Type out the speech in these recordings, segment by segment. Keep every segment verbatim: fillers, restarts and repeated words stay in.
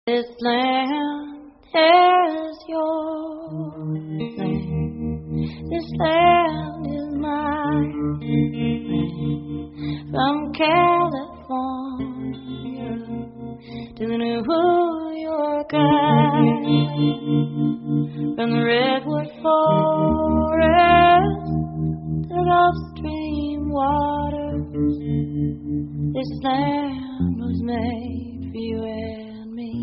This land is your land. This land is mine. From California to the New York Island, from the redwood forest to the Gulf Stream waters, this land was made for you and me.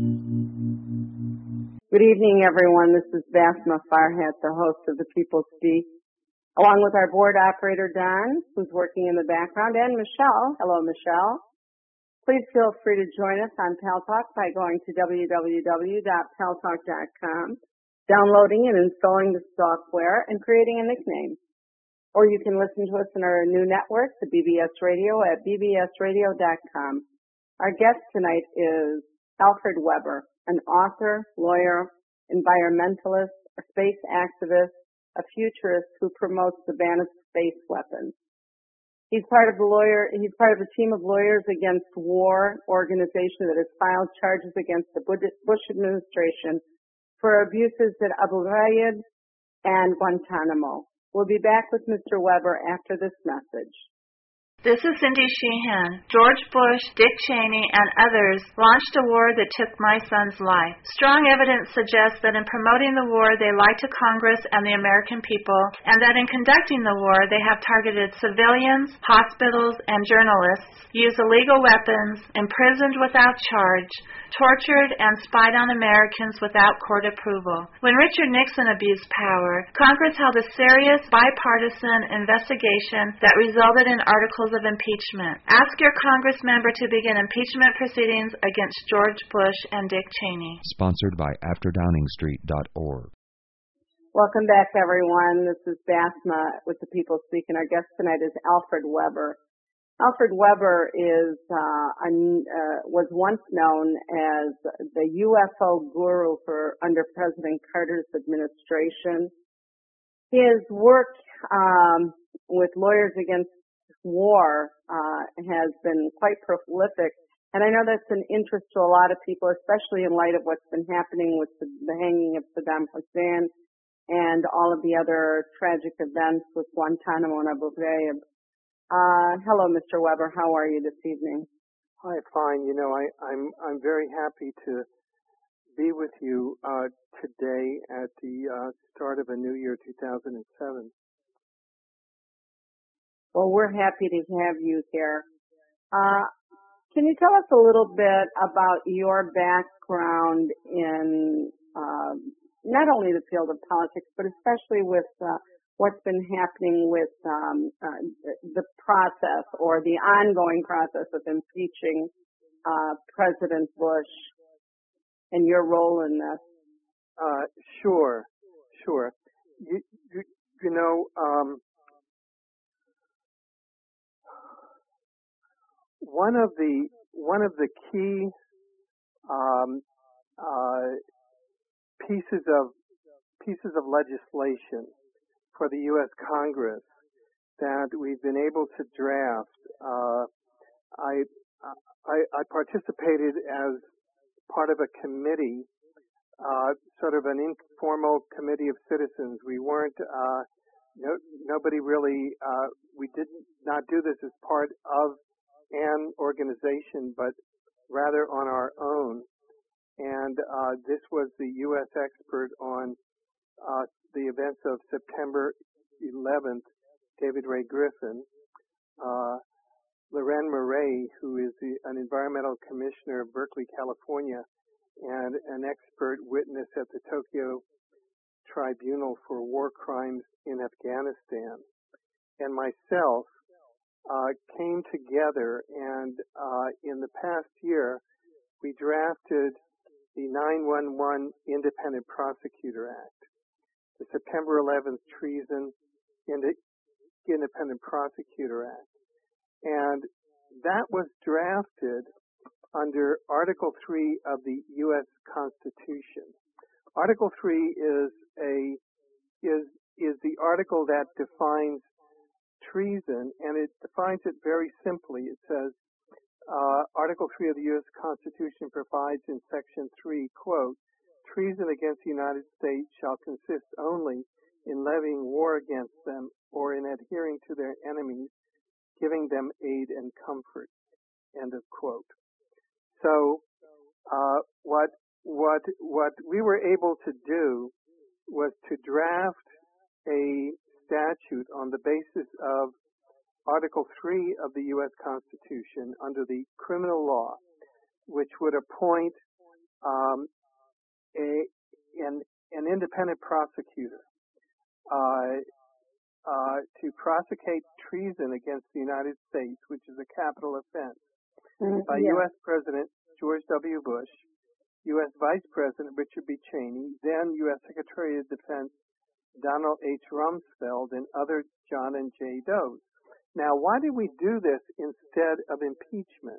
Good evening, everyone. This is Basma Farhat, the host of The People Speak, along with our board operator, Don, who's working in the background, and Michelle. Hello, Michelle. Please feel free to join us on Paltalk by going to w w w dot paltalk dot com, downloading and installing the software, and creating a nickname. Or you can listen to us in our new network, the B B S Radio, at b b s radio dot com. Our guest tonight is Alfred Weber, an author, lawyer, environmentalist, a space activist, a futurist who promotes the ban of space weapons. He's part of the lawyer. He's part of a team of lawyers against war organization that has filed charges against the Bush administration for abuses at Abu Ghraib and Guantanamo. We'll be back with Mister Weber after this message. This is Cindy Sheehan. George Bush, Dick Cheney, and others launched a war that took my son's life. Strong evidence suggests that in promoting the war, they lied to Congress and the American people, and that in conducting the war, they have targeted civilians, hospitals, and journalists, used illegal weapons, imprisoned without charge, tortured, and spied on Americans without court approval. When Richard Nixon abused power, Congress held a serious bipartisan investigation that resulted in articles of impeachment. Ask your Congress member to begin impeachment proceedings against George Bush and Dick Cheney. Sponsored by after downing street dot org. Welcome back, everyone. This is Basma with The People Speak, and our guest tonight is Alfred Weber. Alfred Weber is uh, un, uh, was once known as the U F O guru for under President Carter's administration. His work um, with Lawyers Against War uh, has been quite prolific, and I know that's an interest to a lot of people, especially in light of what's been happening with the, the hanging of Saddam Hussein and all of the other tragic events with Guantanamo and Abu Ghraib. Uh, hello, Mister Weber. How are you this evening? Hi, fine. You know, I, I'm I'm very happy to be with you uh, today at the uh, start of a new year, two thousand seven. Well, we're happy to have you here. Uh, can you tell us a little bit about your background in uh, not only the field of politics, but especially with uh, what's been happening with um, uh, the process or the ongoing process of impeaching uh, President Bush and your role in this? Uh, sure, sure. You, you, you know, um, one of the one of the key um, uh, pieces of pieces of legislation for the U S Congress that we've been able to draft. Uh, I, I, I participated as part of a committee, uh, sort of an informal committee of citizens. We weren't, uh, no, nobody really, uh, we did not do this as part of an organization, but rather on our own. And uh, this was the U S expert on uh, the events of September eleventh, David Ray Griffin, uh, Loren Murray, who is the, an environmental commissioner of Berkeley, California, and an expert witness at the Tokyo Tribunal for War Crimes in Afghanistan, and myself uh, came together, and uh, in the past year, we drafted the nine one one Independent Prosecutor Act, the September eleventh Treason Independent Prosecutor Act. And that was drafted under Article three of the U S Constitution. Article three is a is is the article that defines treason, and it defines it very simply. It says uh, Article three of the U S Constitution provides in Section three, quote, treason against the United States shall consist only in levying war against them or in adhering to their enemies, giving them aid and comfort, end of quote. So uh, what what what we were able to do was to draft a statute on the basis of Article three of the U S Constitution under the criminal law, which would appoint um, a an, an independent prosecutor uh, uh, to prosecute treason against the United States, which is a capital offense, Mm, by yeah. U S President George W. Bush, U S Vice President Richard B. Cheney, then U S Secretary of Defense Donald H. Rumsfeld, and other John and Jay Does. Now, why did we do this instead of impeachment?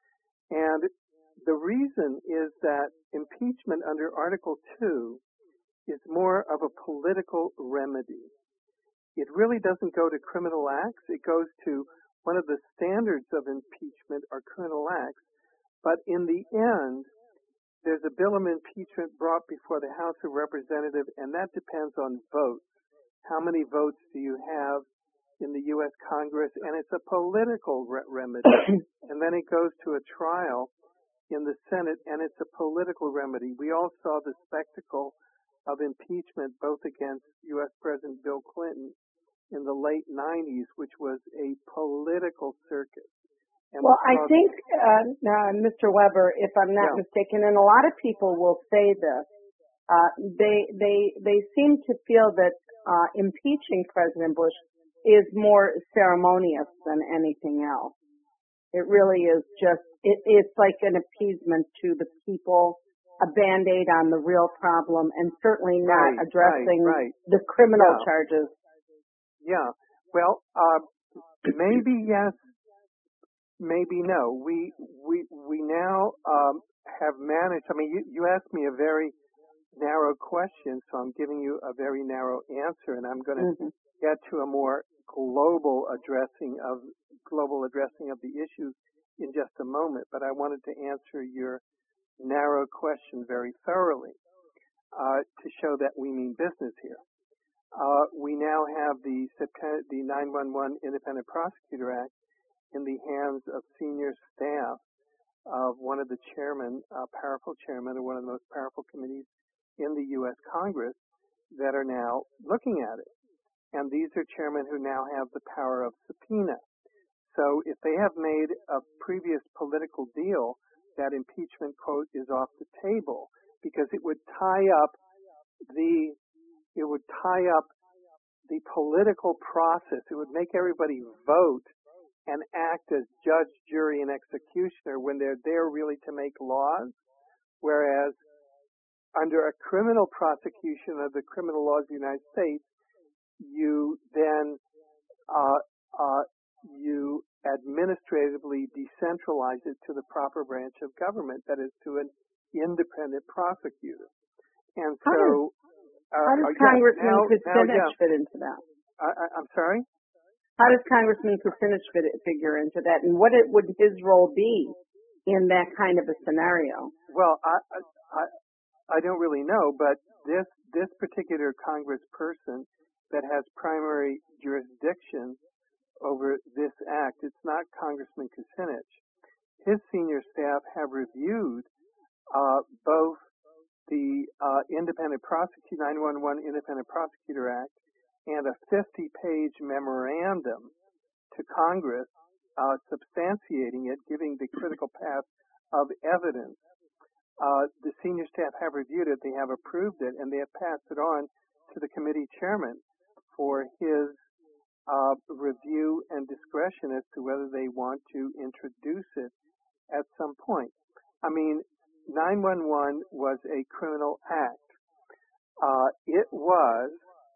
And the reason is that impeachment under Article two is more of a political remedy. It really doesn't go to criminal acts. It goes to one of the standards of impeachment are criminal acts. But in the end, there's a bill of impeachment brought before the House of Representatives, and that depends on votes. How many votes do you have in the U S Congress? And it's a political re- remedy. And then it goes to a trial in the Senate, and it's a political remedy. We all saw the spectacle of impeachment both against U S President Bill Clinton in the late nineties, which was a political circus. And Well, I because- think, uh, uh, Mister Weber, if I'm not Yeah. mistaken, and a lot of people will say this, uh, they they they seem to feel that uh, impeaching President Bush is more ceremonious than anything else. It really is just it, it's like an appeasement to the people, a band-aid on the real problem, and certainly not Right, addressing right, right. the criminal Yeah. charges. Yeah. Well, uh, maybe yes, maybe no. We we we now um, have managed. I mean, you, you asked me a very narrow question, so I'm giving you a very narrow answer, and I'm going to Mm-hmm. get to a more global addressing of global addressing of the issues in just a moment. But I wanted to answer your narrow question very thoroughly uh, to show that we mean business here. Uh, we now have the September, the nine one one Independent Prosecutor Act in the hands of senior staff of one of the chairmen, uh, powerful chairman of one of the most powerful committees in the U S Congress that are now looking at it. And these are chairmen who now have the power of subpoena. So if they have made a previous political deal, that impeachment, quote, is off the table because it would tie up the it would tie up the political process. It would make everybody vote and act as judge, jury, and executioner when they're there really to make laws. Whereas under a criminal prosecution of the criminal laws of the United States, you then uh, uh, you administratively decentralize it to the proper branch of government, that is, to an independent prosecutor. And How so, uh, How does uh, yeah, Congressman now, Kucinich now, yeah. fit into that? I, I, I'm sorry? How does Congressman Kucinich fit, figure into that, and what it, would his role be in that kind of a scenario? Well, I, I, I don't really know, but this this particular congressperson that has primary jurisdiction over this act, it's not Congressman Kucinich. His senior staff have reviewed uh, both the uh, Independent Prosecutor nine one one Independent Prosecutor Act and a fifty-page memorandum to Congress uh, substantiating it, giving the critical path of evidence. Uh, the senior staff have reviewed it, they have approved it, and they have passed it on to the committee chairman for his uh, review and discretion as to whether they want to introduce it at some point. I mean, nine one one was a criminal act. Uh, it was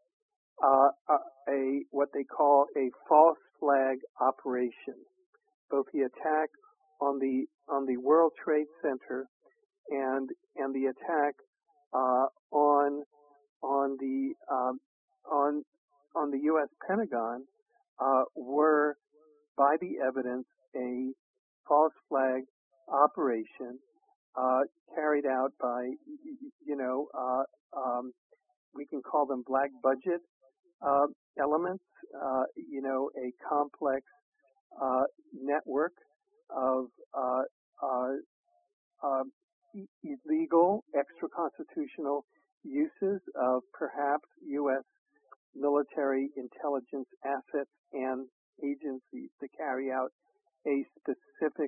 uh, a, a what they call a false flag operation. Both the attack on the on the World Trade Center and and the attack uh, on on the um, on on the U S Pentagon uh, were, by the evidence, a false flag operation uh, carried out by, you know, uh, um, we can call them black budget uh, elements, uh, you know, a complex uh, network of uh, uh, uh, illegal, extra-constitutional uses of perhaps U S military intelligence assets and agencies to carry out a specific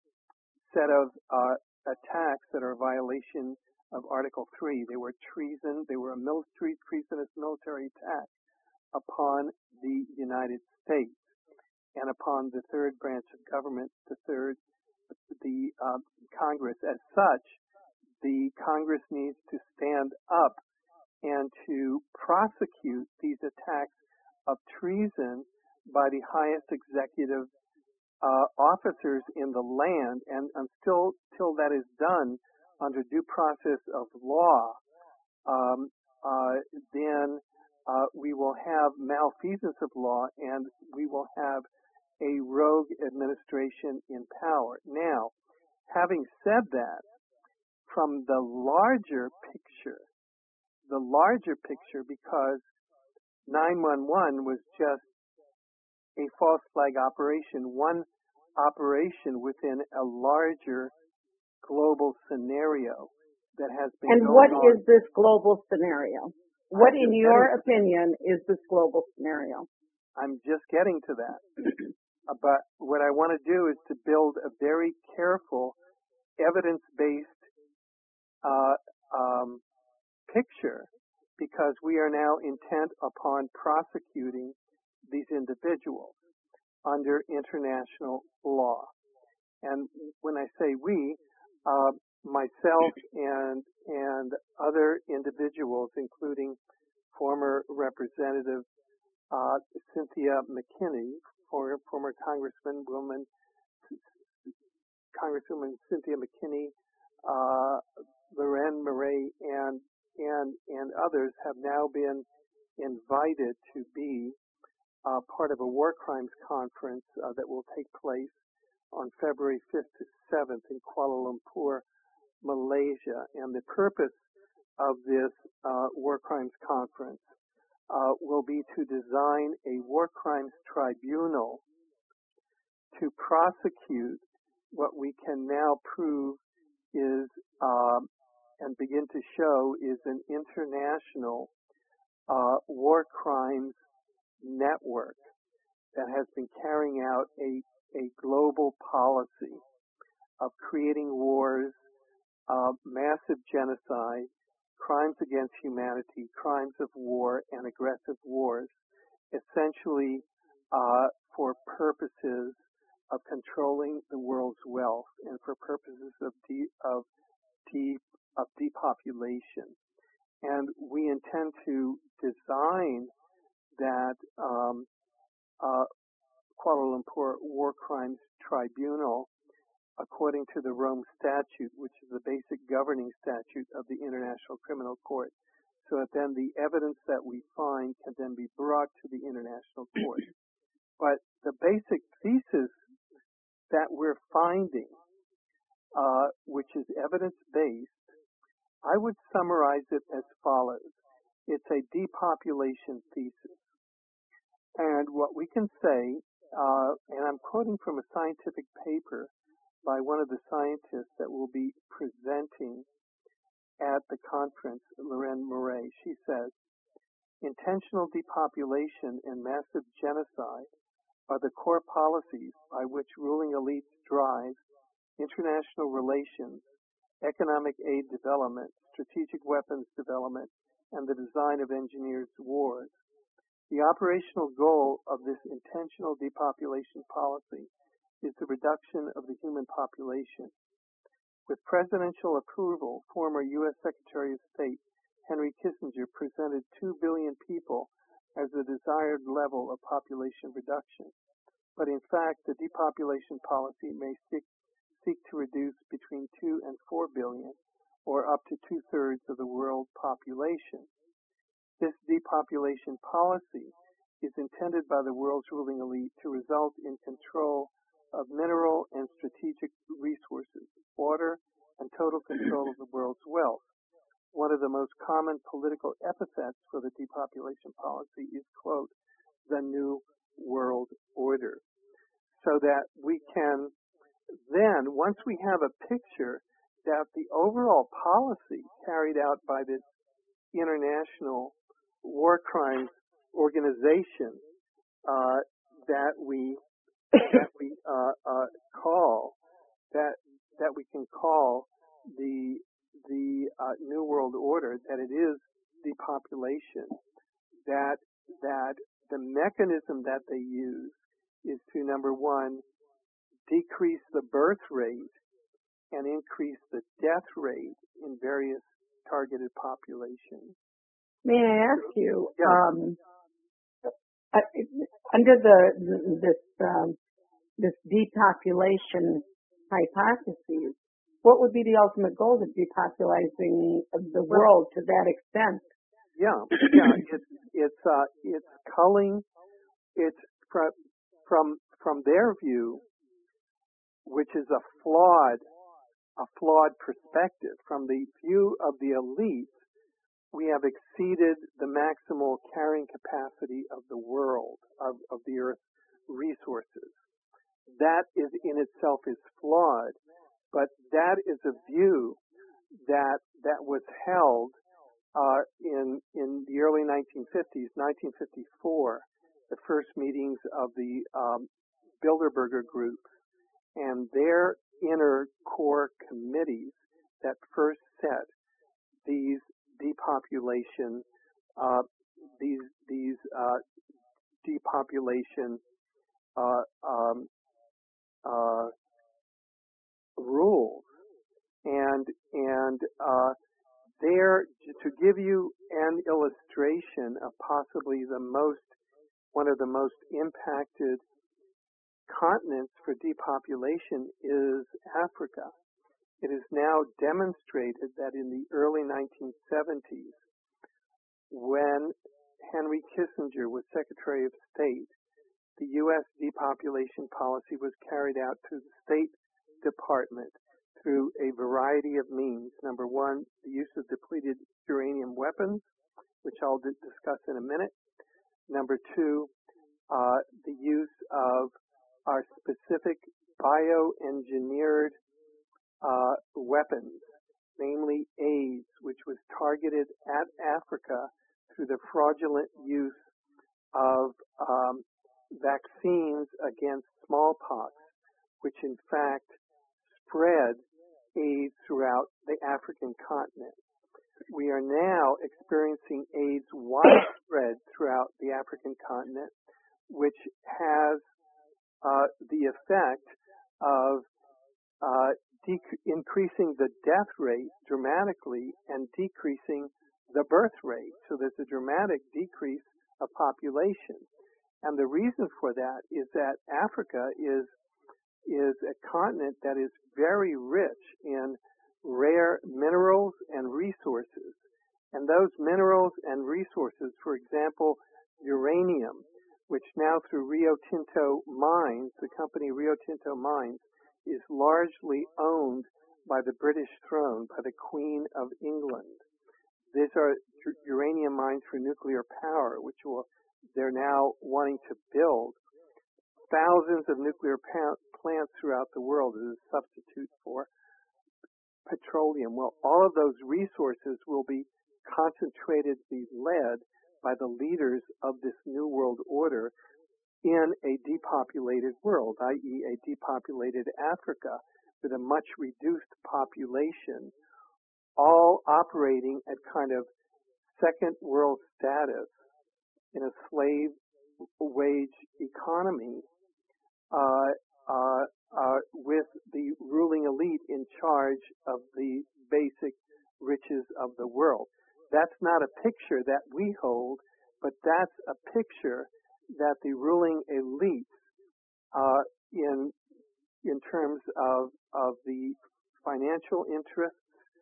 set of uh, attacks that are a violation of Article three. They were treason. They were a military, treasonous military attack upon the United States and upon the third branch of government, the third, the uh, Congress. As such, the Congress needs to stand up and to prosecute these attacks of treason by the highest executive uh, officers in the land, and until till that is done under due process of law, um, uh, then uh, we will have malfeasance of law, and we will have a rogue administration in power. Now, having said that, from the larger picture, the larger picture, because nine one one was just a false flag operation, one operation within a larger global scenario that has been And going what on. is this global scenario? What, in just your getting, opinion, is this global scenario? I'm just getting to that. Uh, but what I want to do is to build a very careful, evidence-based uh, um, picture, because we are now intent upon prosecuting these individuals under international law. And when I say we, uh, myself and and other individuals, including former Representative uh, Cynthia McKinney, former, former Congressman woman, Congresswoman Cynthia McKinney, uh, Loren Murray, and and and others have now been invited to be uh, part of a war crimes conference uh, that will take place on February fifth to seventh in Kuala Lumpur, Malaysia. And the purpose of this uh, war crimes conference uh, will be to design a war crimes tribunal to prosecute what we can now prove is uh, and begin to show is an international uh, war crimes network that has been carrying out a, a global policy of creating wars, uh, massive genocide, crimes against humanity, crimes of war, and aggressive wars, essentially uh, for purposes of controlling the world's wealth and for purposes of de- of de- of depopulation. And we intend to design that um, uh, Kuala Lumpur War Crimes Tribunal according to the Rome Statute, which is the basic governing statute of the International Criminal Court, so that then the evidence that we find can then be brought to the International Court. But the basic thesis that we're finding, uh, which is evidence-based, I would summarize it as follows. It's a depopulation thesis. And what we can say, uh, and I'm quoting from a scientific paper by one of the scientists that will be presenting at the conference, Loren Murray. She says, intentional depopulation and massive genocide are the core policies by which ruling elites drive international relations, economic aid development, strategic weapons development, and the design of engineered wars. The operational goal of this intentional depopulation policy is the reduction of the human population. With presidential approval, former U S Secretary of State Henry Kissinger presented two billion people as the desired level of population reduction. But in fact, the depopulation policy may seek, seek to reduce between two and four billion, or up to two-thirds of the world population. This depopulation policy is intended by the world's ruling elite to result in control of mineral and strategic resources, order, and total control of the world's wealth. One of the most common political epithets for the depopulation policy is, quote, the New World Order. So that we can then, once we have a picture that the overall policy carried out by this international war crimes organization uh, that we that we uh, uh, call that that we can call the the uh, New World Order, that it is depopulation, that that the mechanism that they use is to, number one, decrease the birth rate and increase the death rate in various targeted populations. May I ask you, Yeah. um, uh, under the this um, this depopulation hypothesis, what would be the ultimate goal of depopulating the world to that extent? Yeah, yeah, it's it's uh, it's culling. It's from from from their view, which is a flawed a flawed perspective. From the view of the elite, we have exceeded the maximal carrying capacity of the world, of, of the Earth's resources. That is in itself is flawed, but that is a view that that was held uh, in in the early nineteen fifties, nineteen fifty-four, the first meetings of the um, Bilderberger group and their inner core committees that first set these depopulation uh, these these uh, depopulation uh, um, uh, rules, and and uh, there, to give you an illustration of possibly the most one of the most impacted continents for depopulation is Africa. It is now demonstrated that in the early nineteen seventies, when Henry Kissinger was Secretary of State, the U S depopulation policy was carried out through the State Department through a variety of means. Number one, the use of depleted uranium weapons, which I'll discuss in a minute. Number two, uh, the use of our specific bioengineered uh, weapons, namely AIDS, which was targeted at Africa through the fraudulent use of um, vaccines against smallpox, which in fact spread AIDS throughout the African continent. We are now experiencing AIDS widespread throughout the African continent, which has uh, the effect of uh, dec- increasing the death rate dramatically and decreasing the birth rate. So there's a dramatic decrease of population. And the reason for that is that Africa is is a continent that is very rich in rare minerals and resources. And those minerals and resources, for example, uranium, which now through Rio Tinto Mines, the company Rio Tinto Mines, is largely owned by the British throne, by the Queen of England. These are uranium mines for nuclear power, which will, they're now wanting to build thousands of nuclear pa- plants throughout the world as a substitute for petroleum. Well, all of those resources will be concentrated, be led by the leaders of this New World Order in a depopulated world, that is a depopulated Africa with a much reduced population, all operating at kind of second world status in a slave wage economy uh, uh, uh, with the ruling elite in charge of the basic riches of the world. That's not a picture that we hold, but that's a picture that the ruling elite, uh, in in terms of of the financial interests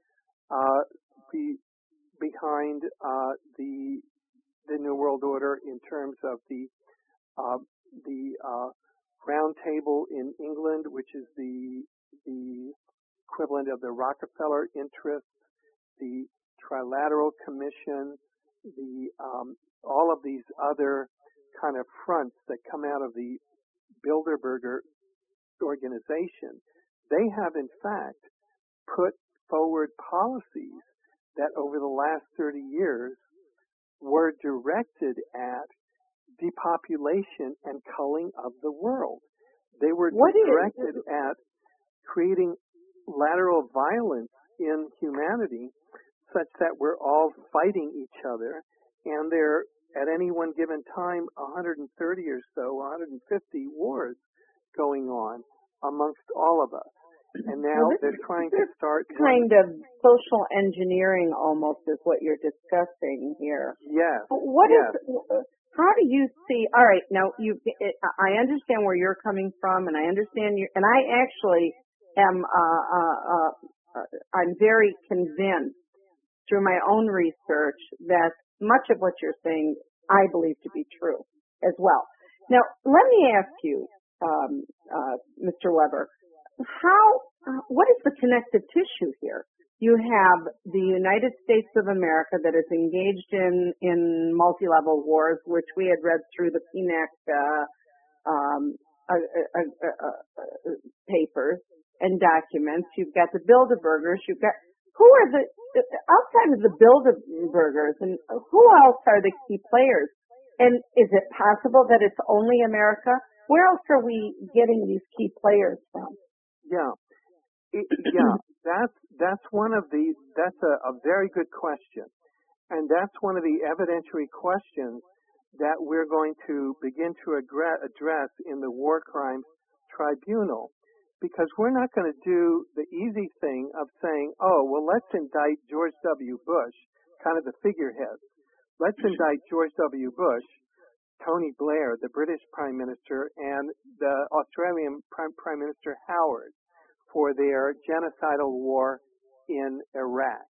uh, be, behind uh, the the New World Order, in terms of the uh, the uh, Round Table in England, which is the the equivalent of the Rockefeller interests, the Trilateral Commission, the um, all of these other kind of fronts that come out of the Bilderberger organization, they have in fact put forward policies that over the last thirty years were directed at depopulation and culling of the world. They were What directed is, at creating lateral violence in humanity such that we're all fighting each other, and there at any one given time one hundred thirty or so, one hundred fifty wars going on amongst all of us. And now well, this, they're trying to start kind one. of social engineering almost is what you're discussing here. Yes. What yes. is, how do you see, all right, now you, it, I understand where you're coming from, and I understand you, and I actually am, uh, uh, uh, I'm very convinced through my own research that much of what you're saying I believe to be true as well. Now, let me ask you, um, uh, Mister Weber, how, uh, what is the connective tissue here? You have the United States of America that is engaged in, in multi-level wars, which we had read through the P N A C uh, um, uh, uh, uh, uh, papers and documents. You've got the Bilderbergers. You've got, who are the, outside of the Bilderbergers, and who else are the key players? And is it possible that it's only America? Where else are we getting these key players from? Yeah, it, yeah, that's that's one of the that's a, a very good question, and that's one of the evidentiary questions that we're going to begin to address in the War Crimes Tribunal, because we're not going to do the easy thing of saying, oh, well, let's indict George W. Bush, kind of the figurehead. Let's indict George W. Bush, Tony Blair, the British Prime Minister, and the Australian Prime, Prime Minister Howard for their genocidal war in Iraq.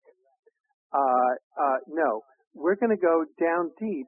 Uh, uh, no, we're going to go down deep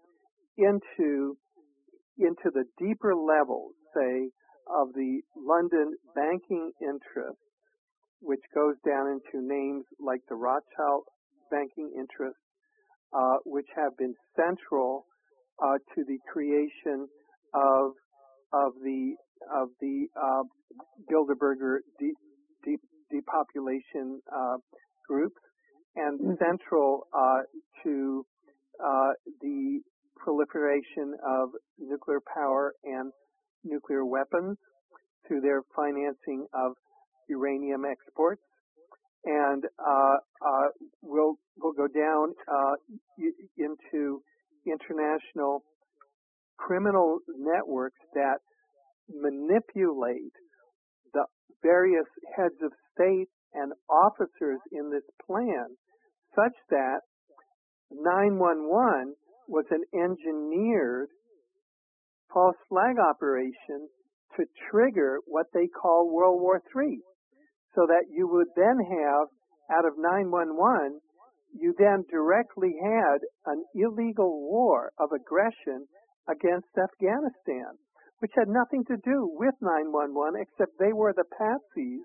into into the deeper levels, say, of the London banking interests, which goes down into names like the Rothschild banking interests, uh, which have been central uh, to the creation of of the of the uh, Bilderberger de- de- depopulation uh, groups, and mm-hmm. central uh, to uh, the proliferation of nuclear power and nuclear weapons, through their financing of uranium exports, and uh, uh, we'll we'll go down uh, into international criminal networks that manipulate the various heads of state and officers in this plan, such that nine one one was an engineered false flag operation to trigger what they call World War Three, so that you would then have, out of nine one one, you then directly had an illegal war of aggression against Afghanistan, which had nothing to do with nine one one, except they were the patsies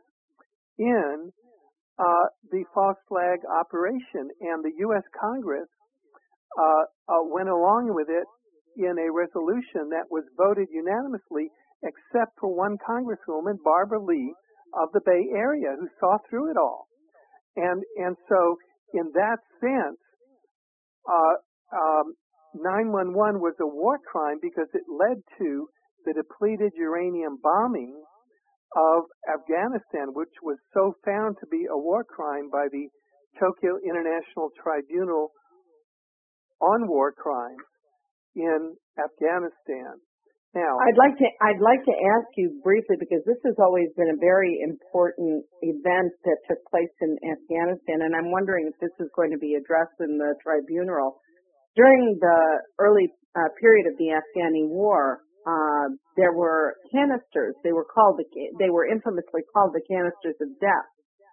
in uh, the false flag operation, and the U S Congress uh, uh, went along with it in a resolution that was voted unanimously, except for one congresswoman, Barbara Lee, of the Bay Area, who saw through it all. And and so, in that sense, uh, um, nine one one was a war crime because it led to the depleted uranium bombing of Afghanistan, which was so found to be a war crime by the Tokyo International Tribunal on War Crimes in Afghanistan. Now, I'd like to I'd like to ask you briefly, because this has always been a very important event that took place in Afghanistan, and I'm wondering if this is going to be addressed in the tribunal. During the early uh, period of the Afghani war, uh, there were canisters. They were called the, they were infamously called the canisters of death,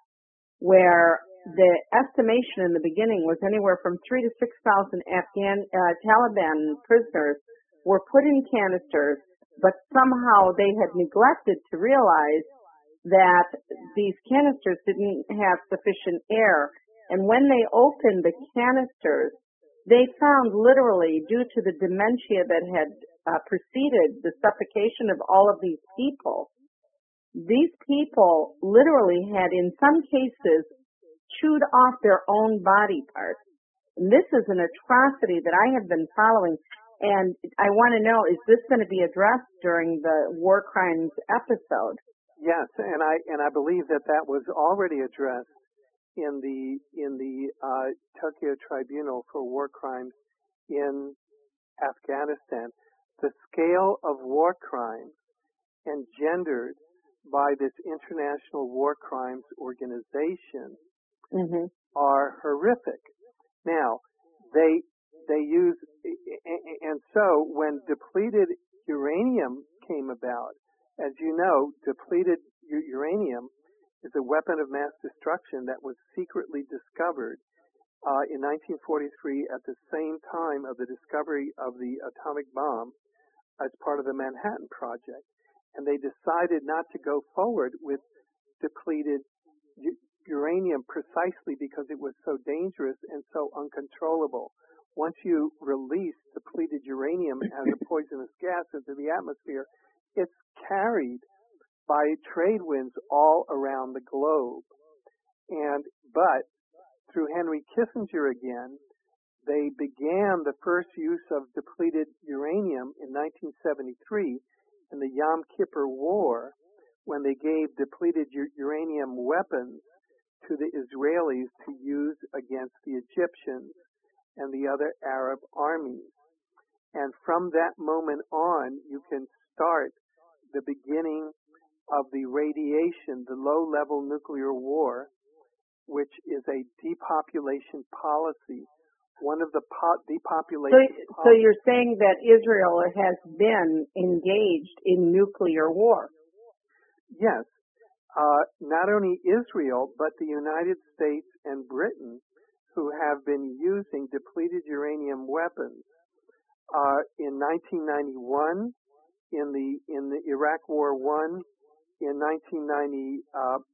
where the estimation in the beginning was anywhere from three to six thousand Afghan uh, Taliban prisoners were put in canisters but somehow they had neglected to realize that these canisters didn't have sufficient air. And when they opened the canisters, they found literally, due to the dementia that had uh, preceded the suffocation of all of these people, these people literally had, in some cases, chewed off their own body parts. And this is an atrocity that I have been following. And I want to know, is this going to be addressed during the war crimes episode? Yes, and I and I believe that that was already addressed in the in the uh, Tokyo Tribunal for War Crimes in Afghanistan. The scale of war crimes engendered by this International War Crimes Organization Mm-hmm. are horrific. Now, they they use, and so when depleted uranium came about, as you know, depleted uranium is a weapon of mass destruction that was secretly discovered uh, in nineteen forty-three at the same time of the discovery of the atomic bomb as part of the Manhattan Project. And they decided not to go forward with depleted u- uranium precisely because it was so dangerous and so uncontrollable. Once you release depleted uranium as a poisonous gas into the atmosphere, it's carried by trade winds all around the globe. And, but through Henry Kissinger again, they began the first use of depleted uranium in nineteen seventy-three in the Yom Kippur War, when they gave depleted u- uranium weapons to the Israelis to use against the Egyptians and the other Arab armies. And from that moment on, you can start the beginning of the radiation, the low-level nuclear war, which is a depopulation policy. One of the po- depopulation So, policies. so you're saying that Israel has been engaged in nuclear war? Yes. Uh, not only Israel, but the United States and Britain, who have been using depleted uranium weapons. Uh, in nineteen ninety-one, in the in the Iraq War One, in nineteen ninety-eight,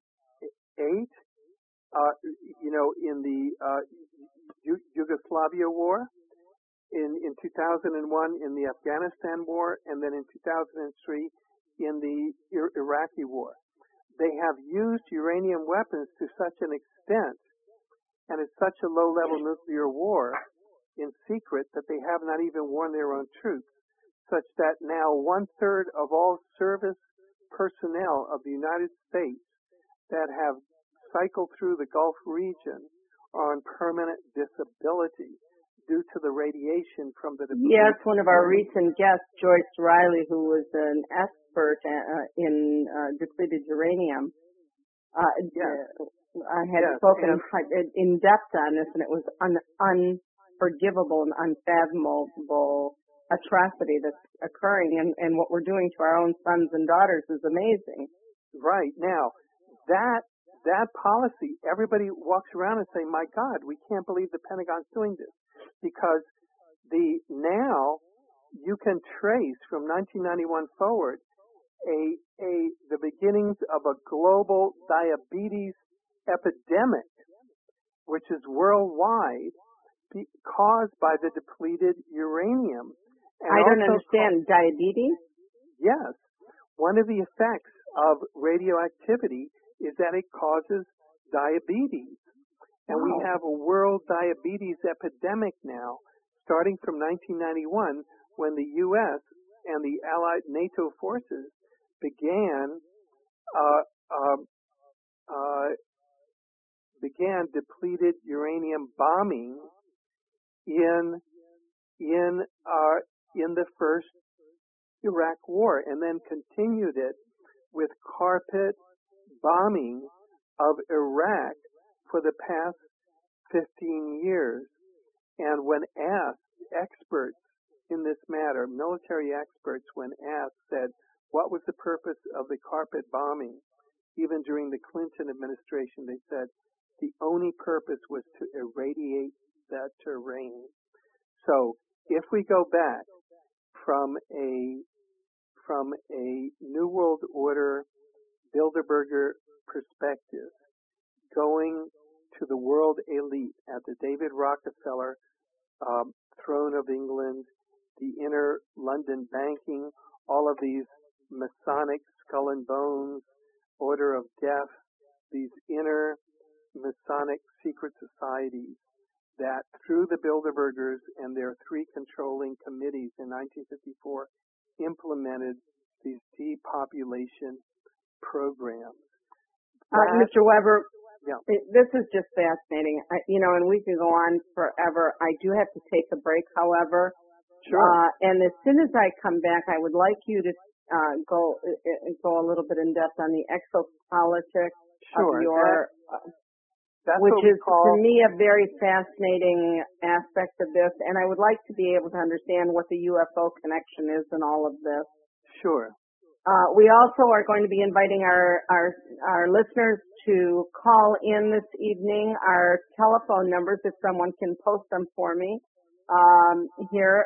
uh, you know, in the uh, Yu- Yugoslavia War, in in two thousand one, in the Afghanistan War, and then in two thousand three, in the Ir- Iraqi War. They have used uranium weapons to such an extent, and it's such a low-level nuclear war in secret that they have not even warned their own troops, such that now one-third of all service personnel of the United States that have cycled through the Gulf region are on permanent disability due to the radiation from the... Yes, one of our recent guests, Joyce Riley, who was an expert uh, in uh, depleted uranium, uh, Yes. uh, had Yes, spoken and- in depth on this, and it was un, unforgivable and unfathomable atrocity that's occurring, and, and what we're doing to our own sons and daughters is amazing. Right. Now, that that policy, everybody walks around and say, my God, we can't believe the Pentagon's doing this. Because the now you can trace from nineteen ninety-one forward a a the beginnings of a global diabetes epidemic, which is worldwide, be, caused by the depleted uranium. And I don't also understand. ca- Diabetes? Yes, one of the effects of radioactivity is that it causes diabetes. And we Wow. have a world diabetes epidemic now, starting from nineteen ninety-one, when the U S and the Allied NATO forces began uh, uh, uh, began depleted uranium bombing in in uh, in the first Iraq War, and then continued it with carpet bombing of Iraq for the past fifteen years. And when asked, experts in this matter, military experts, when asked, said, what was the purpose of the carpet bombing? Even during the Clinton administration, they said the only purpose was to irradiate that terrain. So if we go back from a from a New World Order Bilderberger perspective, going to the world elite at the David Rockefeller um, throne of England, the inner London banking, all of these Masonic skull and bones, Order of Death, these inner Masonic secret societies that through the Bilderbergers and their three controlling committees in nineteen fifty-four implemented these depopulation programs. Uh, Mister Weber, yeah. it, this is just fascinating. I, you know, and we can go on forever. I do have to take a break, however. Sure. Uh, and as soon as I come back, I would like you to uh, go uh, go a little bit in depth on the exopolitics sure. of your, That, that's which is call, to me a very fascinating aspect of this. And I would like to be able to understand what the U F O connection is in all of this. Sure. Uh, we also are going to be inviting our, our our listeners to call in this evening. Our telephone numbers, if someone can post them for me um, here,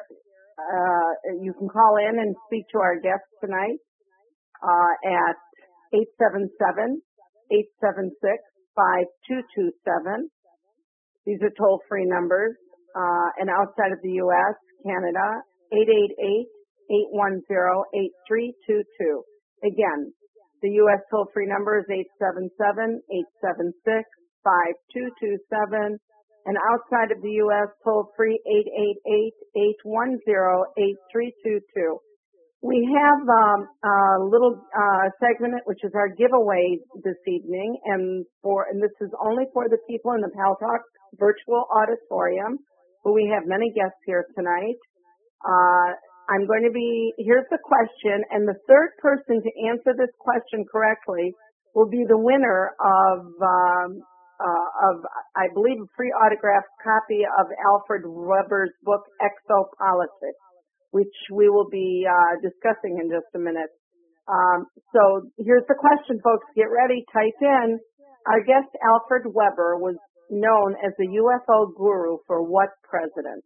uh, you can call in and speak to our guests tonight uh, at eight seven seven, eight seven six, five two two seven. These are toll-free numbers. Uh, and outside of the U S, Canada, eight eight eight, eight one zero, eight three two two. Again, the U S toll-free number is eight seven seven, eight seven six, five two two seven. And outside of the U S, toll-free eight eight eight, eight one zero, eight three two two. We have um, a little uh, segment, which is our giveaway this evening, and for and this is only for the people in the Pal Talk virtual auditorium, but we have many guests here tonight. Uh, I'm going to be, here's the question, and the third person to answer this question correctly will be the winner of, um, uh, of I believe, a free autographed copy of Alfred Weber's book, Exopolitics, which we will be uh, discussing in just a minute. Um, so here's the question, folks. Get ready. Type in. Our guest, Alfred Weber, was known as the U F O guru for what president?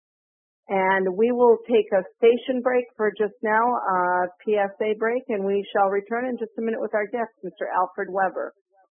And we will take a station break for just now, a P S A break, and we shall return in just a minute with our guest, Mister Alfred Weber.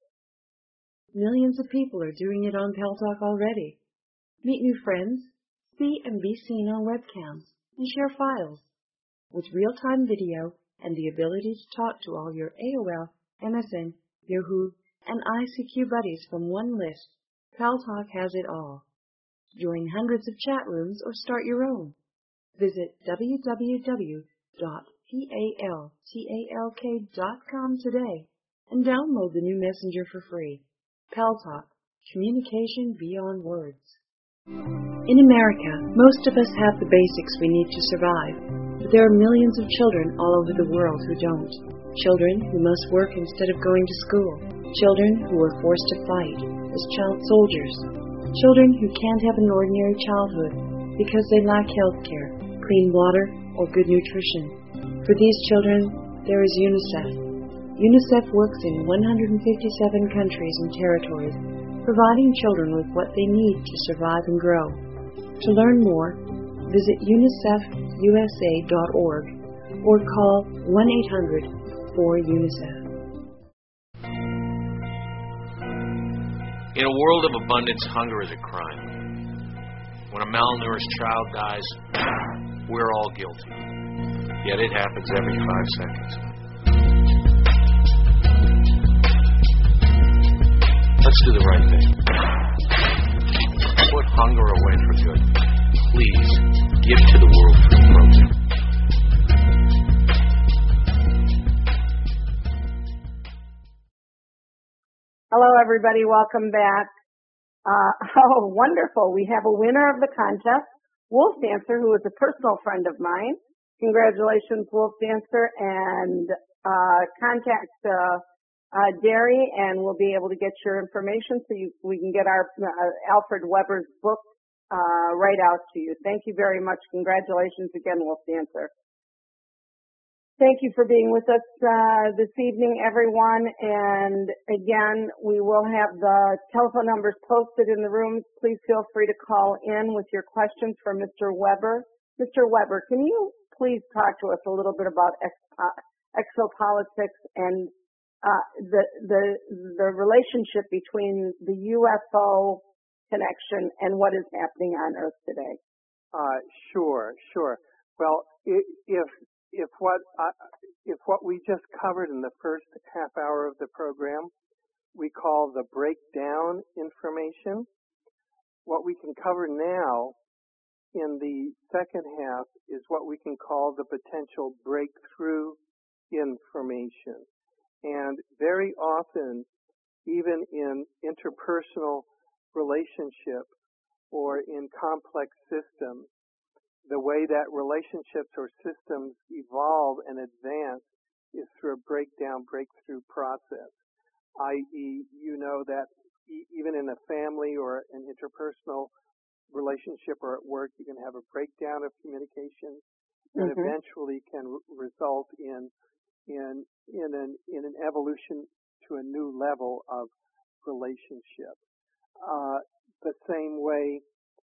Millions of people are doing it on Pal Talk already. Meet new friends, see and be seen on webcams, and share files. With real-time video and the ability to talk to all your A O L, M S N, Yahoo, and I C Q buddies from one list, Pal Talk has it all. Join hundreds of chat rooms or start your own. Visit w w w dot paltalk dot com today and download the new messenger for free. Pal Talk, communication beyond words. In America, most of us have the basics we need to survive, but there are millions of children all over the world who don't. Children who must work instead of going to school. Children who are forced to fight as child soldiers. Children who can't have an ordinary childhood because they lack health care, clean water, or good nutrition. For these children, there is UNICEF. UNICEF works in one hundred fifty-seven countries and territories, providing children with what they need to survive and grow. To learn more, visit unicef u s a dot org or call one eight hundred four UNICEF. In a world of abundance, hunger is a crime. When a malnourished child dies, we're all guilty. Yet it happens every five seconds. Let's do the right thing. Put hunger away for good. Please, give to the World Food Program. Hello, everybody. Welcome back. Uh, oh, wonderful. We have a winner of the contest, Wolf Dancer, who is a personal friend of mine. Congratulations, Wolf Dancer, and uh, contact uh, uh, Derry, and we'll be able to get your information so you, we can get our uh, Alfred Weber's book uh, right out to you. Thank you very much. Congratulations again, Wolf Dancer. Thank you for being with us uh, this evening, everyone. And again, we will have the telephone numbers posted in the rooms. Please feel free to call in with your questions for Mister Weber. Mister Weber, can you please talk to us a little bit about ex- uh, exopolitics and uh, the the the relationship between the U F O connection and what is happening on Earth today. Uh, sure, sure. Well, if if what uh, if what we just covered in the first half hour of the program we call the breakdown information, what we can cover now in the second half is what we can call the potential breakthrough information. And very often, even in interpersonal relationships or in complex systems, the way that relationships or systems evolve and advance is through a breakdown, breakthrough process, that is, you know that e- even in a family or an interpersonal relationship or at work, you can have a breakdown of communication that mm-hmm. eventually can r- result in in in an in an evolution to a new level of relationship. Uh, the same way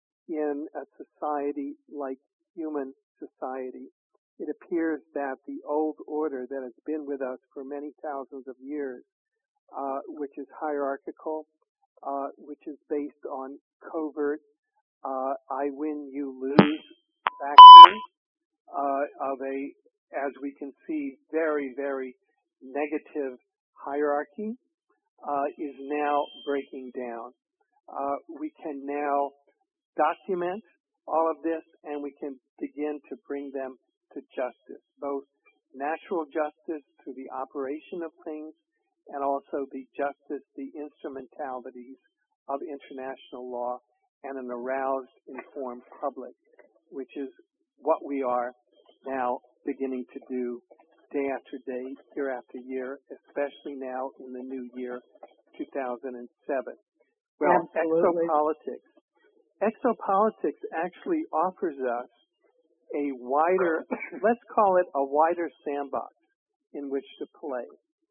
in a society like human society, it appears that the old order that has been with us for many thousands of years, uh, which is hierarchical, uh, which is based on covert, uh, I win, you lose faction, uh, of a, as we can see, very, very negative hierarchy, uh, is now breaking down. Uh, we can now document all of this, and we can begin to bring them to justice, both natural justice through the operation of things, and also the justice, the instrumentalities of international law, and an aroused, informed public, which is what we are now beginning to do day after day, year after year, especially now in the new year, two thousand seven. Well, Absolutely. exopolitics. Exopolitics actually offers us a wider, let's call it a wider sandbox in which to play.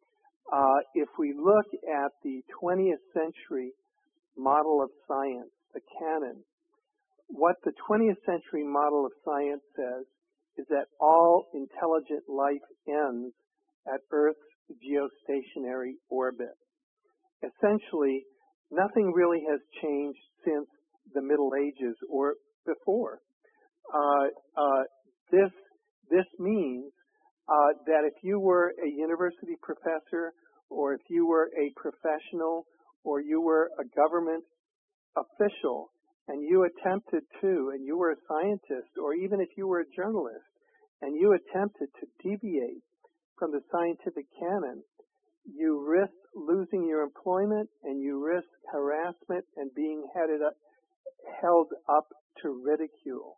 Uh, if we look at the twentieth century model of science, the canon, what the twentieth century model of science says is that all intelligent life ends at Earth's geostationary orbit. Essentially, nothing really has changed since the Middle Ages or before. Uh, uh, this this means uh, that if you were a university professor, or if you were a professional, or you were a government official, and you attempted to, and you were a scientist, or even if you were a journalist, and you attempted to deviate from the scientific canon, you risked losing your employment, and you risked harassment and being headed up, held up to ridicule.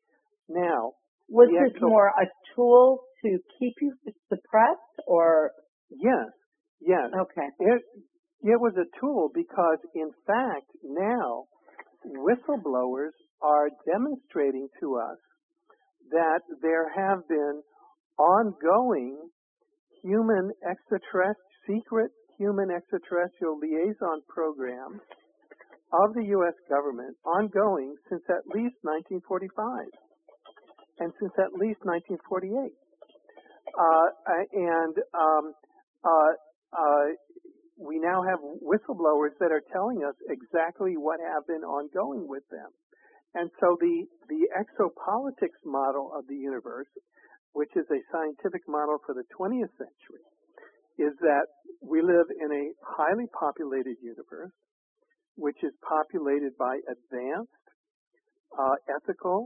Now, was this exo- more a tool to keep you suppressed, or? Yes, yes. Okay. It, it was a tool because, in fact, now whistleblowers are demonstrating to us that there have been ongoing human extraterrestrial, secret human extraterrestrial liaison programs of the U S government ongoing since at least nineteen forty-five and since at least nineteen forty-eight. Uh, and um, uh, uh, we now have whistleblowers that are telling us exactly what have been ongoing with them. And so the, the exopolitics model of the universe, which is a scientific model for the twentieth century, is that we live in a highly populated universe, which is populated by advanced, uh, ethical,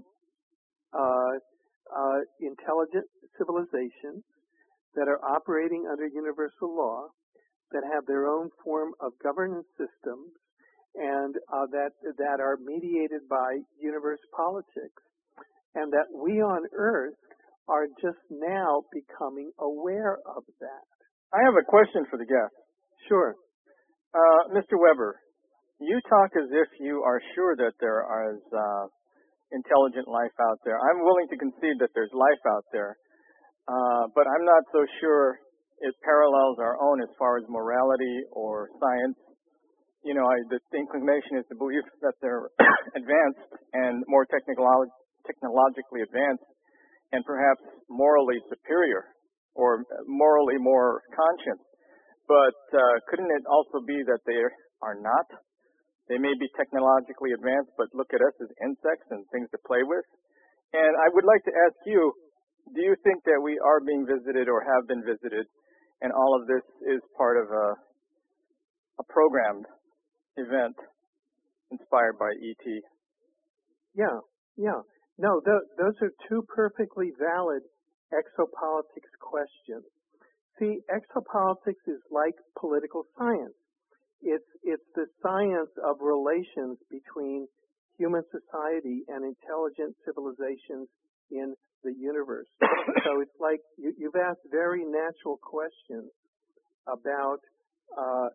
uh, uh, intelligent civilizations that are operating under universal law, that have their own form of governance systems, and uh, that that are mediated by universe politics, and that we on Earth are just now becoming aware of that. I have a question for the guest. Sure. Uh, Mister Weber, you talk as if you are sure that there is uh, intelligent life out there. I'm willing to concede that there's life out there, uh, but I'm not so sure it parallels our own as far as morality or science. You know, I, the inclination is to believe that they're advanced and more technical, technologically advanced and perhaps morally superior or morally more conscious. But uh, couldn't it also be that they are not? They may be technologically advanced, but look at us as insects and things to play with. And I would like to ask you, do you think that we are being visited or have been visited, and all of this is part of a, a programmed event inspired by E T? Yeah, yeah. No, th- those are two perfectly valid exopolitics questions. See, exopolitics is like political science. It's, it's the science of relations between human society and intelligent civilizations in the universe. So it's like you, you've asked very natural questions about uh,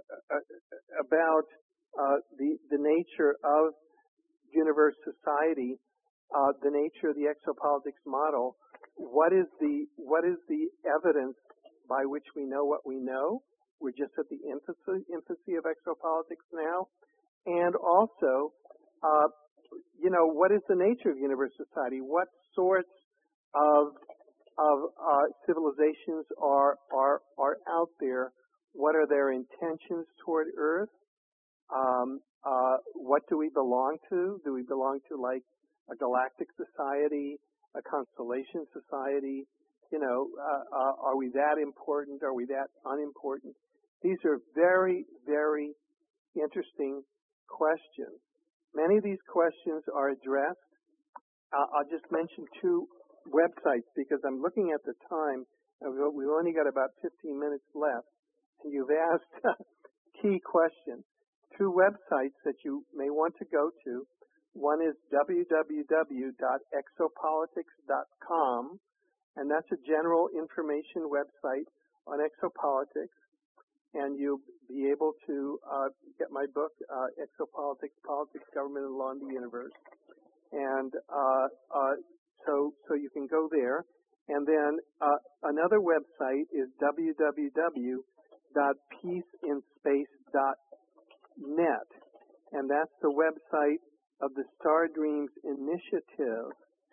about uh, the the nature of universe society, uh, the nature of the exopolitics model. What is the what is the evidence by which we know what we know? We're just at the infancy, infancy of exopolitics now. And also, uh, you know, what is the nature of universe society? What sorts of of uh, civilizations are are are out there? What are their intentions toward Earth? Um, uh, what do we belong to? Do we belong to like a galactic society, a constellation society? You know, uh, uh, are we that important? Are we that unimportant? These are very, very interesting questions. Many of these questions are addressed. Uh, I'll just mention two websites because I'm looking at the time, and we've only got about fifteen minutes left, and you've asked key questions. Two websites that you may want to go to. One is w w w dot exopolitics dot com, and that's a general information website on exopolitics, and you'll be able to uh, get my book, uh, Exopolitics, Politics, Government, and Law in the Universe. And uh, uh, so, so you can go there. And then uh, another website is w w w dot peace in space dot net, and that's the website of the Star Dreams Initiative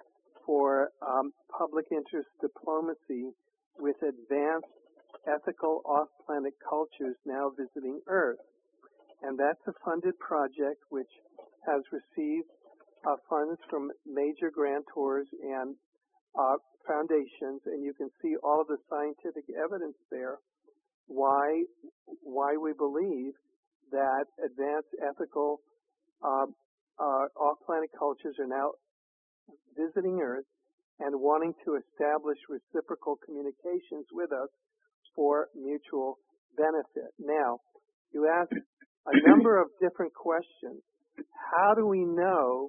for um, public interest diplomacy with advanced ethical off-planet cultures now visiting Earth. And that's a funded project which has received uh, funds from major grantors and uh, foundations, and you can see all of the scientific evidence there why why we believe that advanced ethical uh, uh, off-planet cultures are now visiting Earth and wanting to establish reciprocal communications with us for mutual benefit. Now, you asked a number of different questions. How do we know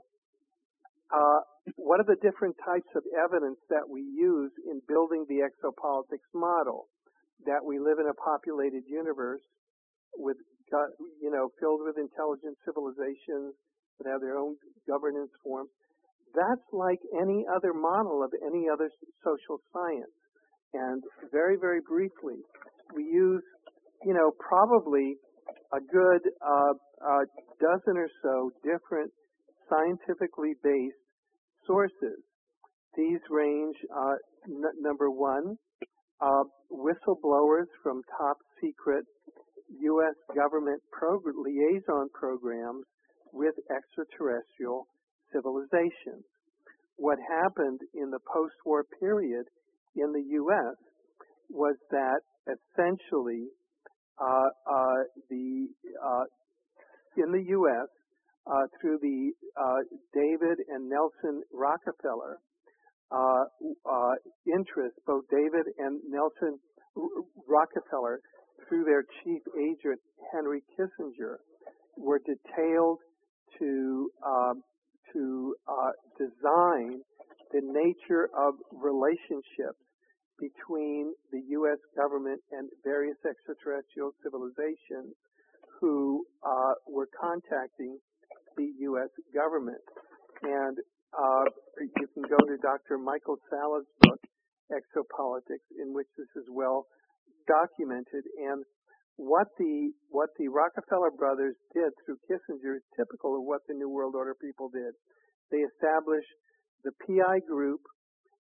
uh, what are the different types of evidence that we use in building the exopolitics model? That we live in a populated universe with, you know, filled with intelligent civilizations that have their own governance forms. That's like any other model of any other social science. And very, very briefly, we use, you know, probably a good uh, uh, dozen or so different scientifically based sources. These range, uh, n- number one, uh, whistleblowers from top secret U S government progr- liaison programs with extraterrestrial civilizations. What happened in the post-war period in the U S was that essentially uh, uh, the uh, in the U S uh, through the uh, David and Nelson Rockefeller uh, uh, interests, both David and Nelson R- Rockefeller through their chief agent Henry Kissinger were detailed to uh, to uh, design the nature of relationships between the U S government and various extraterrestrial civilizations who uh, were contacting the U S government. And uh, you can go to Doctor Michael Sala's book, Exopolitics, in which this is well documented. And what the what the Rockefeller brothers did through Kissinger is typical of what the New World Order people did. They established the P I group.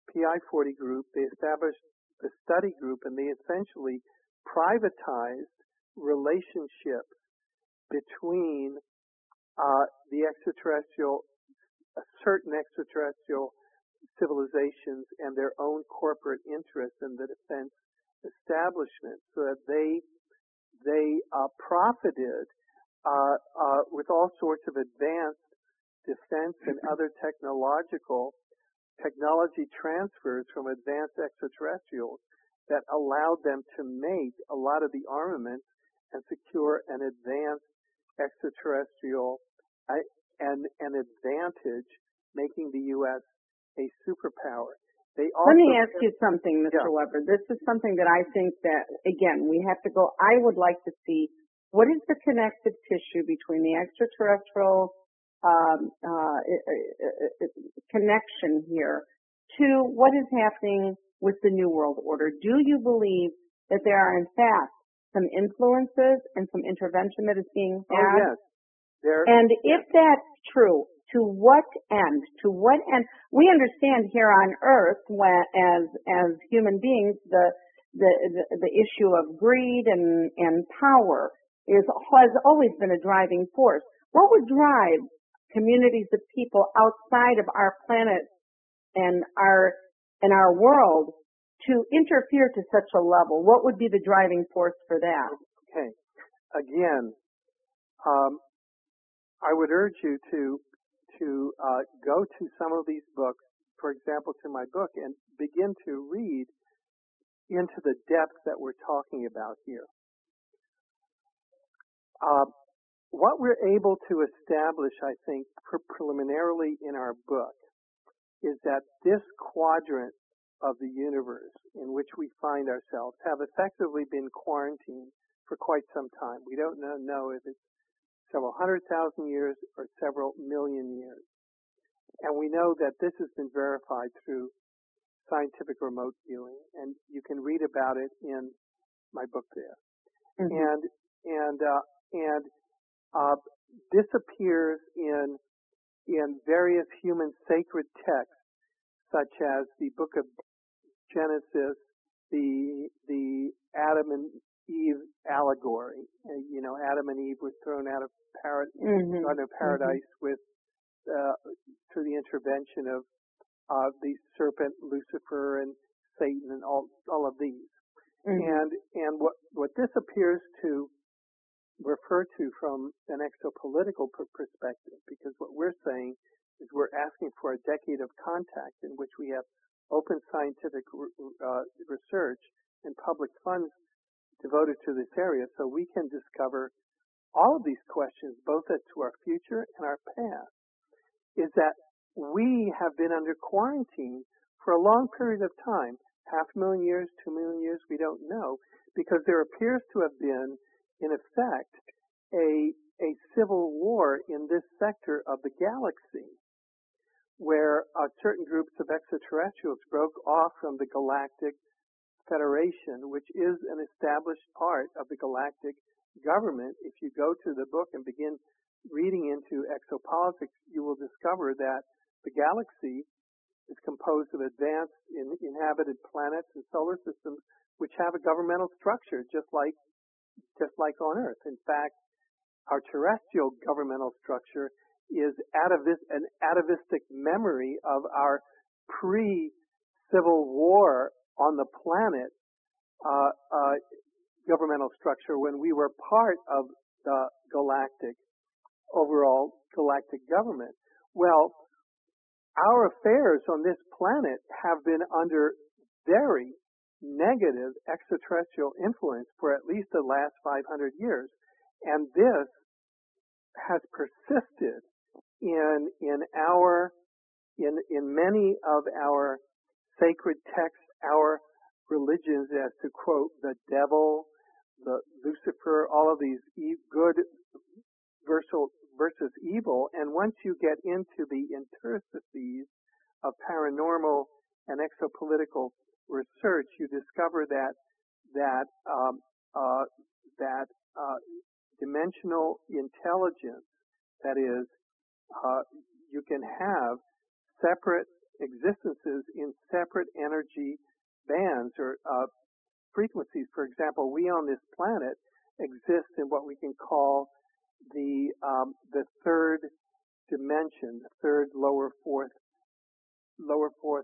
P I forty group, they established the study group, and they essentially privatized relationships between uh, the extraterrestrial, uh, certain extraterrestrial civilizations and their own corporate interests in the defense establishment, so that they they uh, profited uh, uh, with all sorts of advanced defense and other technological technology transfers from advanced extraterrestrials that allowed them to make a lot of the armaments and secure an advanced extraterrestrial uh, and an advantage, making the U S a superpower. They also, Let me ask you something, Mister Yeah. Weber. This is something that I think that, again, we have to go, I would like to see what is the connective tissue between the extraterrestrial um, uh, connection here to what is happening with the New World Order. Do you believe that there are, in fact, some influences and some intervention that is being oh had? yes, there. And if that's true, to what end? To what end? We understand here on Earth, when, as as human beings, the the the, the issue of greed and and power is has always been a driving force. What would drive communities of people outside of our planet and our and our world to interfere to such a level? What would be the driving force for that? Okay. Again, um, I would urge you to to uh, go to some of these books, for example, to my book, and begin to read into the depth that we're talking about here. Uh, what we're able to establish, I think, pre- preliminarily in our book, is that this quadrant of the universe in which we find ourselves have effectively been quarantined for quite some time. We don't know, know if it's several hundred thousand years or several million years. And we know that this has been verified through scientific remote viewing, and you can read about it in my book there. Mm-hmm. And and uh, and uh, this appears in in various human sacred texts, such as the Book of Genesis, the the Adam and Eve allegory. Uh, you know, Adam and Eve were thrown out of Parad- Mm-hmm. Garden of Paradise Mm-hmm. with uh, through the intervention of uh, the serpent Lucifer and Satan and all all of these. Mm-hmm. And and what what this appears to refer to from an exopolitical per- perspective, because what we're saying is we're asking for a decade of contact in which we have open scientific uh, research and public funds devoted to this area, so we can discover all of these questions, both as to our future and our past. Is that we have been under quarantine for a long period of time, half a million years, two million years, we don't know, because there appears to have been, in effect, a a civil war in this sector of the galaxy, where uh, certain groups of extraterrestrials broke off from the Galactic Federation, which is an established part of the galactic government. If you go to the book and begin reading into exopolitics, you will discover that the galaxy is composed of advanced in, inhabited planets and solar systems which have a governmental structure, just like just like on Earth. In fact, our terrestrial governmental structure is atavis, an atavistic memory of our pre-Civil War on the planet uh, uh, governmental structure when we were part of the galactic, overall galactic government. Well, our affairs on this planet have been under very negative extraterrestrial influence for at least the last five hundred years. And this has persisted in in our in in many of our sacred texts, our religions, as to quote the devil, the Lucifer, all of these e- good versus versus evil. And once you get into the interstices of paranormal and exopolitical research, you discover that that um, uh, that uh, dimensional intelligence, that is, uh, you can have separate existences in separate energy bands or uh, frequencies. For example, we on this planet exist in what we can call the um, the third dimension, the third lower fourth, lower fourth,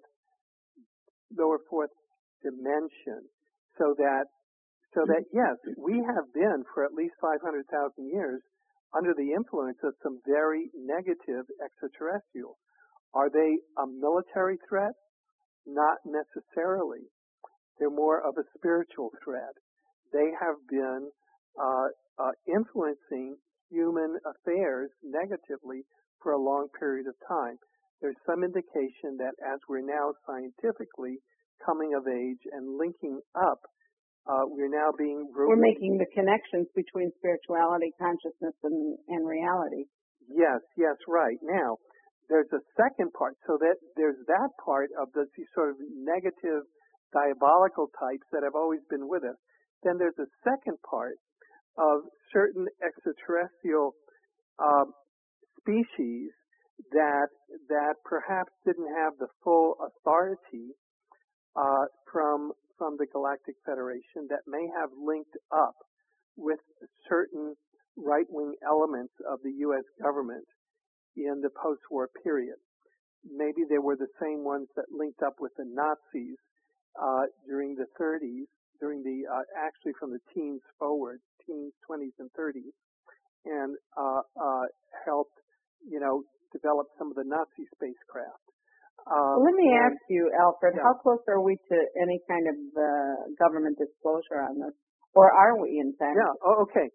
lower fourth dimension. So that, so that yes, we have been for at least five hundred thousand years under the influence of some very negative extraterrestrials. Are they a military threat? Not necessarily. They're more of a spiritual threat. They have been uh, uh, influencing human affairs negatively for a long period of time. There's some indication that as we're now scientifically coming of age and linking up, uh, we're now being... We're making the connections between spirituality, consciousness, and, and reality. Yes, yes, right. Now, there's a second part. So that there's that part of the sort of negative, diabolical types that have always been with us. Then there's a second part of certain extraterrestrial uh, species that that perhaps didn't have the full authority uh, from from the Galactic Federation, that may have linked up with certain right-wing elements of the U S government in the post-war period. Maybe they were the same ones that linked up with the Nazis uh, during the thirties, during the uh, actually from the teens forward, teens, twenties, and thirties, and uh, uh, helped, you know, develop some of the Nazi spacecraft. Um, well, let me and, ask you, Alfred, yeah. how close are we to any kind of uh, government disclosure on this? Or are we, in fact? Yeah, oh, okay.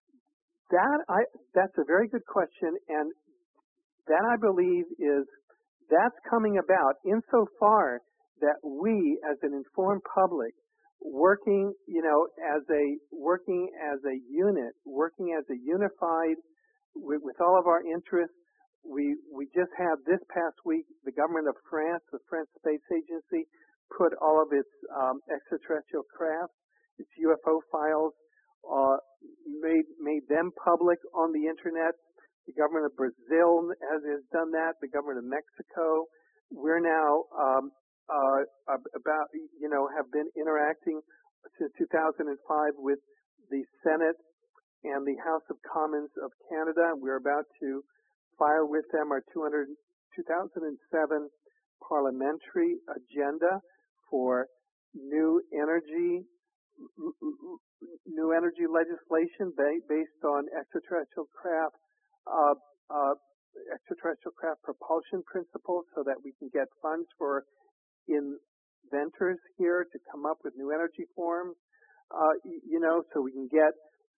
That I that's a very good question, and that I believe is, that's coming about insofar that we, as an informed public, working, you know, as a, working as a unit, working as a unified, with, with all of our interests. We we just had this past week, the government of France, the French Space Agency, put all of its um, extraterrestrial craft, its U F O files, uh, made made them public on the internet. The government of Brazil has, has done that. The government of Mexico. We're now um, uh, about you know have been interacting since two thousand five with the Senate and the House of Commons of Canada. We're about to file with them our two thousand seven parliamentary agenda for new energy, new energy legislation based on extraterrestrial craft, uh, uh, extraterrestrial craft propulsion principles, so that we can get funds for inventors here to come up with new energy forms, uh, you know, so we can get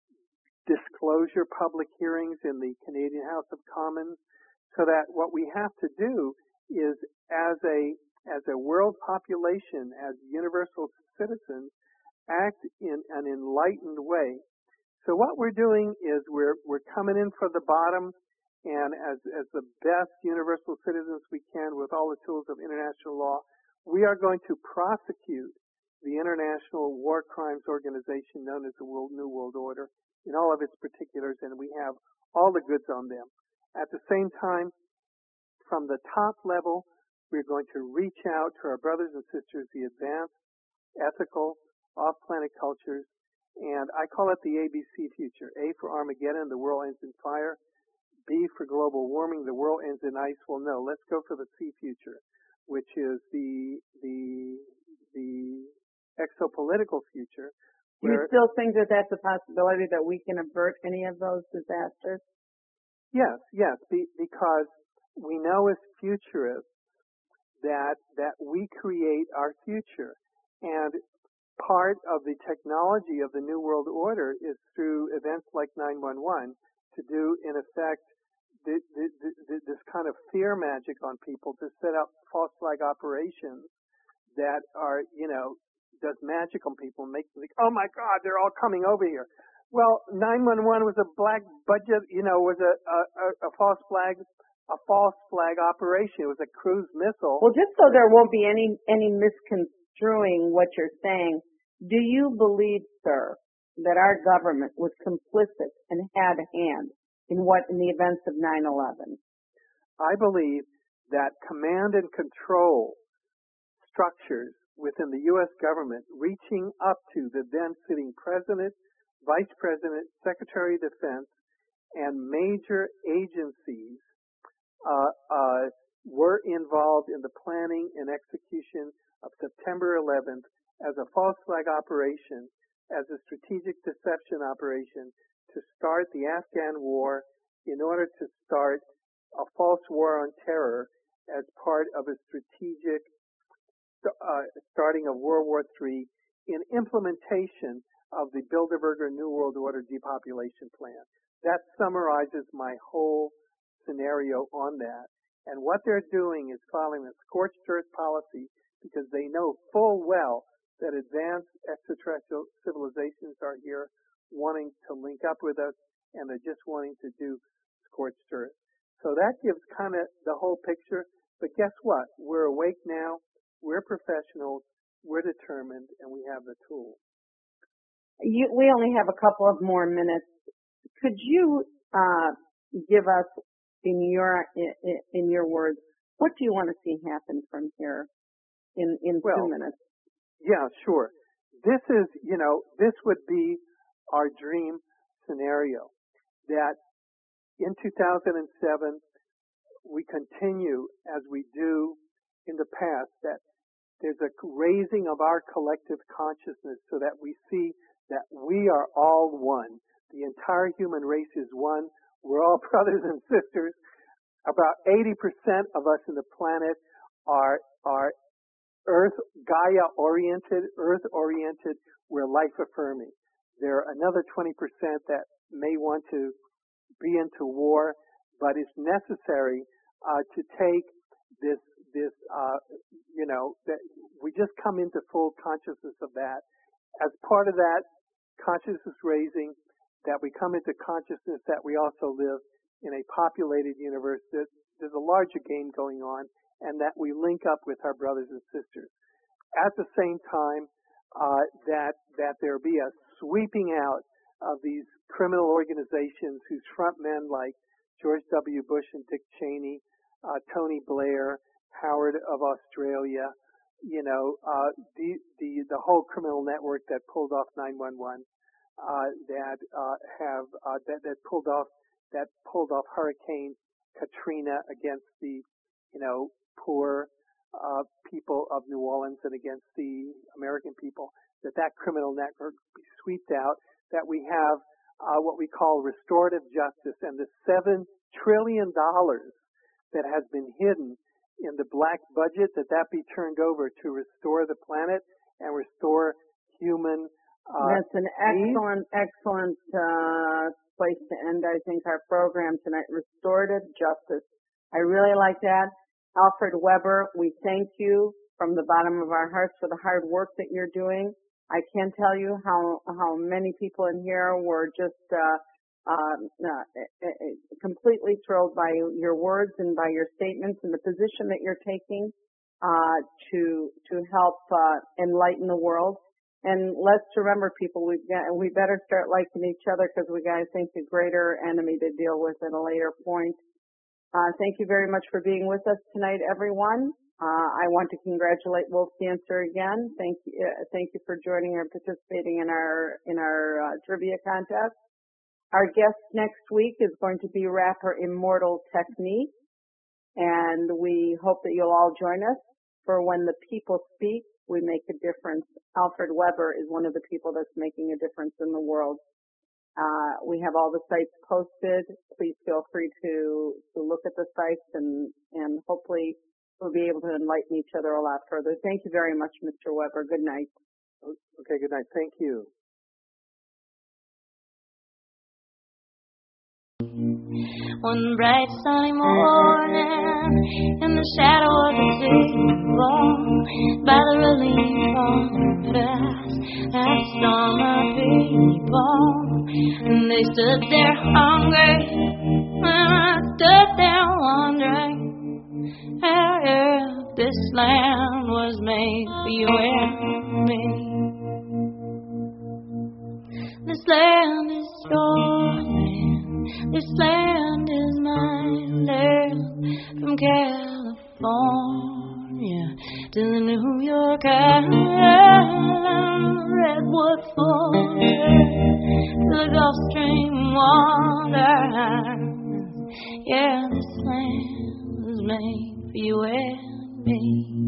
disclosure public hearings in the Canadian House of Commons, so that what we have to do is, as a as a world population, as universal citizens, act in an enlightened way. So what we're doing is we're we're coming in from the bottom, and as as the best universal citizens we can with all the tools of international law, we are going to prosecute the International War Crimes Organization known as the World New World Order in all of its particulars, and we have all the goods on them. At the same time, from the top level, we're going to reach out to our brothers and sisters, the advanced, ethical, off-planet cultures, and I call it the A B C future. A for Armageddon, the world ends in fire. B for global warming, the world ends in ice. Well, no, let's go for the C future, which is the the the exopolitical future. Do you still think that that's a possibility that we can avert any of those disasters? Yes, yes, be, because we know as futurists that that we create our future, and part of the technology of the New World Order is through events like nine one one to do, in effect, the, the, the, this kind of fear magic on people, to set up false flag operations that are, you know, does magic on people and make them think, oh my God, they're all coming over here. Well, nine one one was a black budget, you know, was a, a, a false flag, a false flag operation. It was a cruise missile. Well, just so there won't be any, any misconstruing what you're saying, do you believe, sir, that our government was complicit and had a hand in what, in the events of nine eleven? I believe that command and control structures within the U S government reaching up to the then sitting president, vice president, secretary of defense, and major agencies uh, uh, were involved in the planning and execution of September eleventh as a false flag operation, as a strategic deception operation to start the Afghan war in order to start a false war on terror as part of a strategic uh, starting of World War Three in implementation of the Bilderberger New World Order depopulation plan. That summarizes my whole scenario on that. And what they're doing is following a scorched earth policy because they know full well that advanced extraterrestrial civilizations are here wanting to link up with us, and they're just wanting to do scorched earth. So that gives kind of the whole picture. But guess what? We're awake now. We're professionals. We're determined, and we have the tools. You, we only have a couple of more minutes. Could you uh, give us, in your in, in your words, what do you want to see happen from here in in well, two minutes? Yeah, sure. This is, you know, this would be our dream scenario, that in two thousand seven we continue as we do in the past, that there's a raising of our collective consciousness so that we see that we are all one. The entire human race is one. We're all brothers and sisters. About eighty percent of us in the planet are, are Earth, Gaia-oriented, Earth-oriented. We're life-affirming. There are another twenty percent that may want to be into war, but it's necessary uh, to take this, this, uh, you know, that we just come into full consciousness of that. As part of that consciousness raising, that we come into consciousness that we also live in a populated universe, that there's a larger game going on, and that we link up with our brothers and sisters. At the same time, uh, that that there be a sweeping out of these criminal organizations whose front men like George W. Bush and Dick Cheney, uh, Tony Blair, Howard of Australia, you know, uh, the, the, the whole criminal network that pulled off nine one one, uh, that, uh, have, uh, that, that pulled off, that pulled off Hurricane Katrina against the, you know, poor, uh, people of New Orleans and against the American people, that that criminal network be swept out, that we have, uh, what we call restorative justice, and the seven trillion dollars that has been hidden in the black budget, that that be turned over to restore the planet and restore human uh, That's an excellent, needs. excellent uh, place to end, I think, our program tonight. Restorative justice. I really like that. Alfred Weber, we thank you from the bottom of our hearts for the hard work that you're doing. I can't tell you how how many people in here were just uh, uh, uh, completely thrilled by your words and by your statements and the position that you're taking uh, to to help uh, enlighten the world. And let's remember, people, we we better start liking each other, because we got to think the greater enemy to deal with at a later point. Uh, thank you very much for being with us tonight, everyone. Uh, I want to congratulate Wolf Dancer again. Thank you, uh, thank you for joining and participating in our in our uh, trivia contest. Our guest next week is going to be rapper Immortal Technique, and we hope that you'll all join us for When the People Speak, We Make a Difference. Alfred Weber is one of the people that's making a difference in the world. Uh, we have all the sites posted. Please feel free to, to look at the sites, and, and hopefully we'll be able to enlighten each other a lot further. Thank you very much, Mister Weber. Good night. Okay, good night. Thank you. One bright sunny morning, in the shadow of the table, by the relief on fast, I saw my people, and they stood there hungry, and I stood there wondering if this land was made for you and me. This land is your land. This land is my land from California California to the New York Island, Redwood Forest to the Gulf Stream water. Yeah, this land was made for you and me.